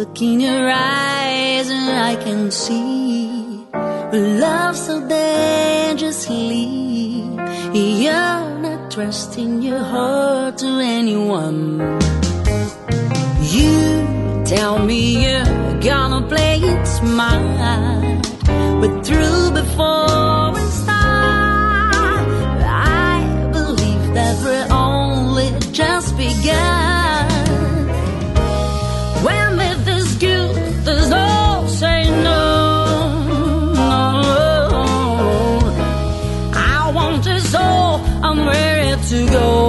Look in your eyes and I can see love so dangerously. You're not trusting your heart to anyone. You tell me you're gonna play it smart, but through before we start, I believe that we're only just begun. When it is good, there's no say no. I want this all, I'm ready to go.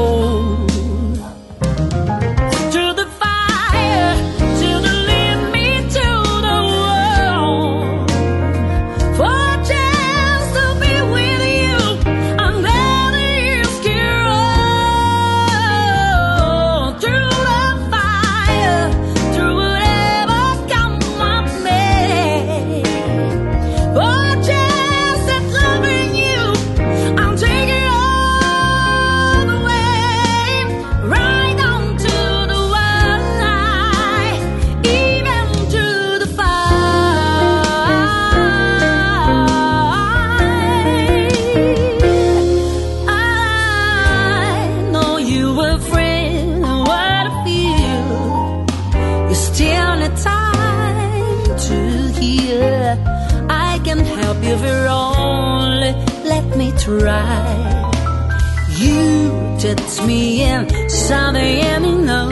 If you're only let me try. You touch me in something and you know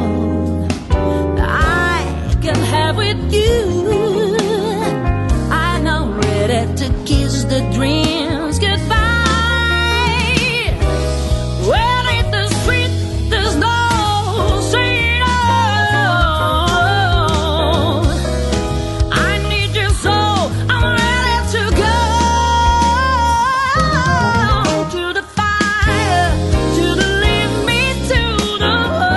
I can have with you. I'm not ready to kiss the dreams goodbye. When it is sweet, there's no saying no. I need your soul, I'm ready to go to the fire, to the leave me to the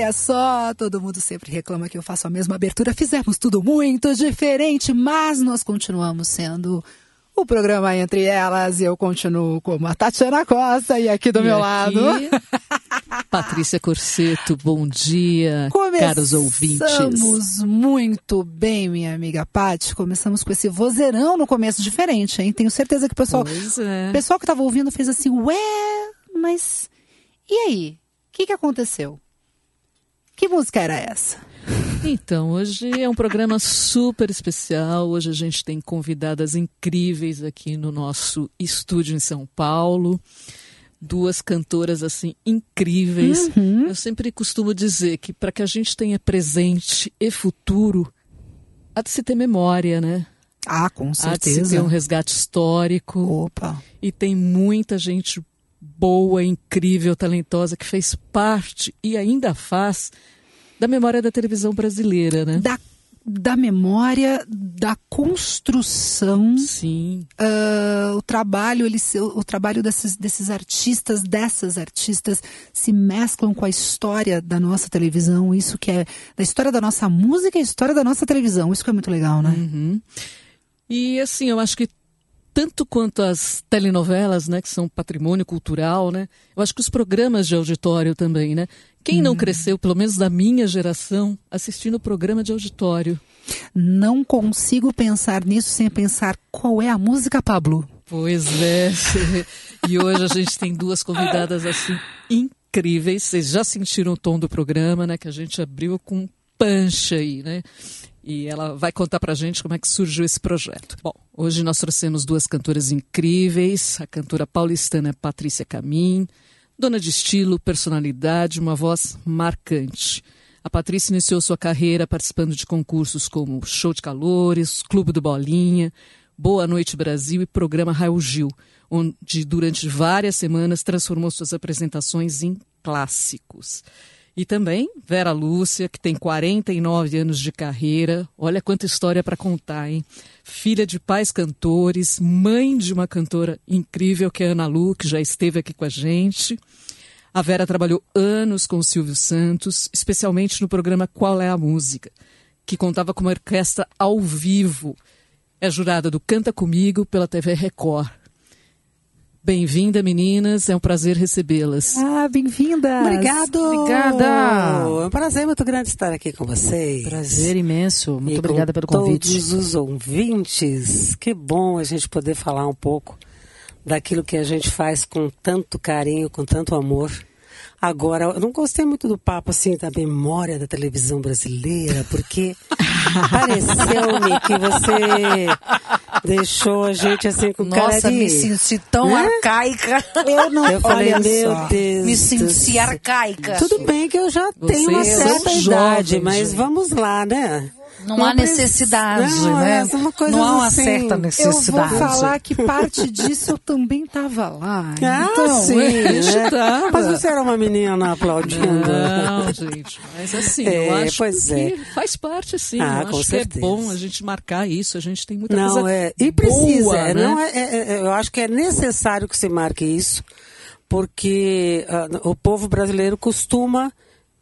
Olha só, todo mundo sempre reclama que eu faço a mesma abertura. Fizemos tudo muito diferente, mas nós continuamos sendo o programa Entre Elas. E eu continuo como a Tatiana Costa e aqui do meu lado... Patrícia Corseto, bom dia, caros ouvintes. Começamos muito bem, minha amiga Paty. Começamos com esse vozeirão no começo diferente, hein? Tenho certeza que o pessoal que estava ouvindo fez assim, ué, mas e aí? O que aconteceu? Que música era essa? Então, hoje é um programa super especial. Hoje a gente tem convidadas incríveis aqui no nosso estúdio em São Paulo. Duas cantoras assim incríveis. Eu sempre costumo dizer que para que a gente tenha presente e futuro, há de se ter memória, né? Ah, com certeza. Há de se ter um resgate histórico. Opa! E tem muita gente boa, incrível, talentosa que fez parte e ainda faz da memória da televisão brasileira, né? Da memória, da construção. Sim. O trabalho desses artistas, dessas artistas, se mesclam com a história da nossa televisão. Isso que é da história da nossa música e a história da nossa televisão. Isso que é muito legal, né? E assim, eu acho que tanto quanto as telenovelas, né, que são patrimônio cultural, né? Eu acho que os programas de auditório também, né? Quem não cresceu, pelo menos da minha geração, assistindo o programa de auditório? Não consigo pensar nisso sem pensar qual é a música, Pablo. Pois é. E hoje a gente tem duas convidadas assim incríveis. Vocês já sentiram o tom do programa, né? Que a gente abriu com punch aí, né? E ela vai contar pra gente como é que surgiu esse projeto. Bom, hoje nós trouxemos duas cantoras incríveis. A cantora paulistana Patrícia Camim, dona de estilo, personalidade, uma voz marcante. A Patrícia iniciou sua carreira participando de concursos como Show de Calores, Clube do Bolinha, Boa Noite Brasil e Programa Raul Gil, onde durante várias semanas transformou suas apresentações em clássicos. E também Vera Lúcia, que tem 49 anos de carreira. Olha quanta história para contar, hein? Filha de pais cantores, mãe de uma cantora incrível que é a Ana Lu, que já esteve aqui com a gente. A Vera trabalhou anos com o Silvio Santos, especialmente no programa Qual é a Música, que contava com uma orquestra ao vivo. É jurada do Canta Comigo pela TV Record. Bem-vinda, meninas. É um prazer recebê-las. Ah, bem-vindas. Obrigada. É um prazer muito grande estar aqui com vocês. Prazer imenso. Muito obrigada pelo convite. Todos os ouvintes. Que bom a gente poder falar um pouco daquilo que a gente faz com tanto carinho, com tanto amor. Agora, eu não gostei muito do papo assim da memória da televisão brasileira, porque pareceu-me que você deixou a gente assim com cara de... Nossa, me senti tão arcaica. Eu falei, meu Deus. Me senti arcaica. Tudo bem que eu já tenho uma certa idade, mas vamos lá, né? Não há necessidade, né? Não há uma assim, certa necessidade. Eu vou falar que parte disso eu também estava lá. Ah, então, sim, né? Mas você era uma menina aplaudindo. Não, gente, mas assim, eu acho que faz parte, sim. Ah, eu com acho certeza. que é bom a gente marcar isso, a gente tem muita coisa e precisa, boa, né? Eu acho que é necessário que se marque isso, porque o povo brasileiro costuma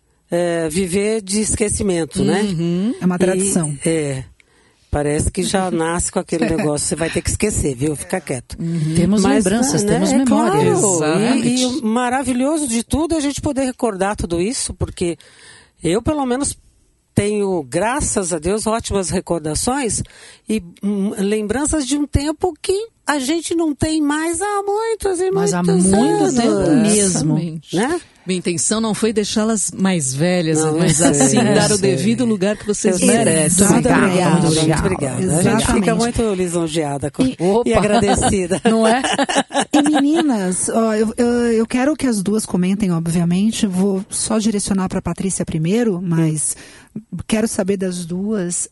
viver de esquecimento, né? É uma tradição. Parece que já nasce com aquele negócio, você vai ter que esquecer, viu? Fica quieto. Temos lembranças, temos memórias. Claro. E o maravilhoso de tudo é a gente poder recordar tudo isso, porque eu, pelo menos, tenho, graças a Deus, ótimas recordações e lembranças de um tempo que a gente não tem mais há muitos e muitos anos. Mas há muito tempo mesmo. Né? Minha intenção não foi deixá-las mais velhas, mas assim, dar o devido lugar que vocês merecem. Muito obrigada. A gente fica muito lisonjeada e agradecida. Não é? E meninas, ó, eu quero que as duas comentem, obviamente. Vou só direcionar para a Patrícia primeiro, mas quero saber das duas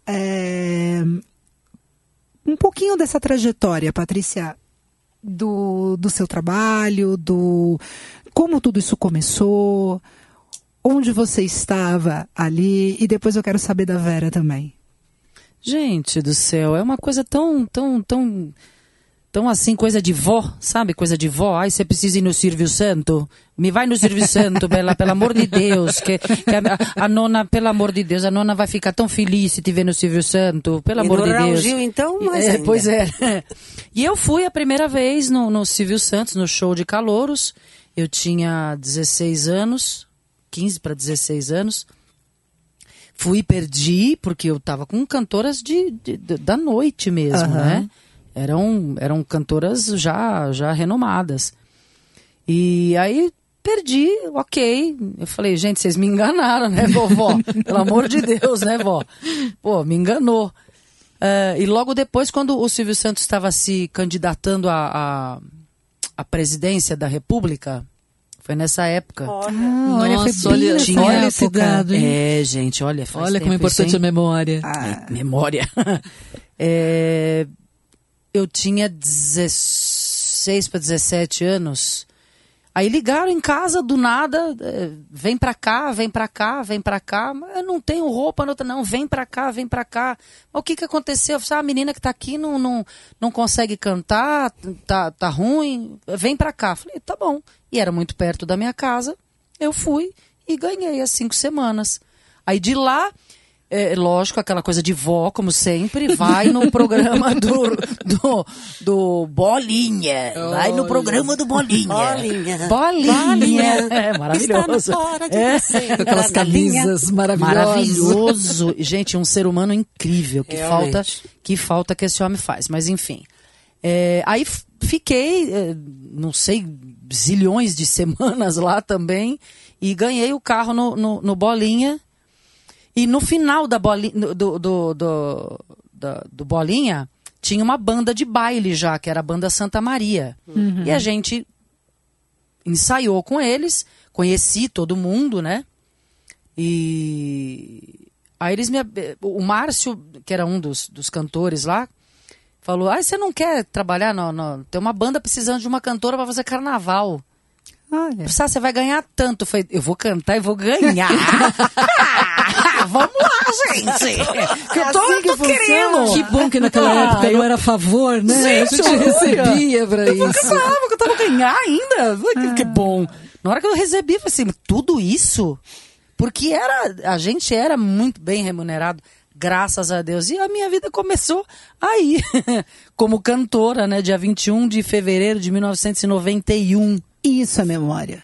um pouquinho dessa trajetória, Patrícia, do seu trabalho, como tudo isso começou, onde você estava ali, e depois eu quero saber da Vera também. Gente do céu, é uma coisa tão Então, assim, coisa de vó, sabe? Coisa de vó. Ai, você precisa ir no Silvio Santo? Me vai no Silvio Santo, Bela, pelo amor de Deus. Que a nona, pelo amor de Deus, a nona vai ficar tão feliz se te ver no Silvio Santo, pelo amor de Deus. Gil, então, mas pois é. E eu fui a primeira vez no Silvio Santos, no show de calouros. Eu tinha 16 anos, 15 para 16 anos. Fui e perdi, porque eu tava com cantoras da noite mesmo, né? Eram cantoras já renomadas. E aí perdi, ok. Eu falei, gente, vocês me enganaram, né, vovó? Pelo amor de Deus, né, vó? Pô, me enganou. E logo depois, quando o Silvio Santos estava se candidatando à presidência da República, foi nessa época. Olha, foi bem nessa época. Gente, olha, faz olha tempo como é importante isso, a memória. Memória. Eu tinha 16 para 17 anos. Aí ligaram em casa do nada, vem pra cá, vem pra cá, vem pra cá. Eu não tenho roupa, não, vem pra cá, vem pra cá. Mas o que aconteceu? Eu falei, a menina que tá aqui não consegue cantar, tá ruim, vem pra cá. Eu falei, tá bom. E era muito perto da minha casa, eu fui e ganhei as 5 semanas. Aí de lá, lógico, aquela coisa de vó, como sempre, vai no programa do Bolinha. Vai no programa do Bolinha. Bolinha. Maravilhoso. Com aquelas camisas maravilhosas. Maravilhoso. Gente, um ser humano incrível. Que falta que esse homem faz. Mas enfim. Aí fiquei, não sei, zilhões de semanas lá também. E ganhei o carro no Bolinha. E no final da do Bolinha, tinha uma banda de baile já, que era a banda Santa Maria. E a gente ensaiou com eles, conheci todo mundo, né? E aí o Márcio, que era um dos cantores lá, falou, você não quer trabalhar? Tem uma banda precisando de uma cantora para fazer carnaval. Olha. Você vai ganhar tanto. Eu falei, eu vou cantar e vou ganhar. Vamos lá, gente. Eu tô querendo. Que bom que naquela época eu era a favor, né? Gente, a gente recebia pra isso. Eu tava ganhar ainda. Que bom. Na hora que eu recebi, eu falei assim, tudo isso? Porque a gente era muito bem remunerado, graças a Deus. E a minha vida começou aí, como cantora, né? Dia 21 de fevereiro de 1991. Isso é memória.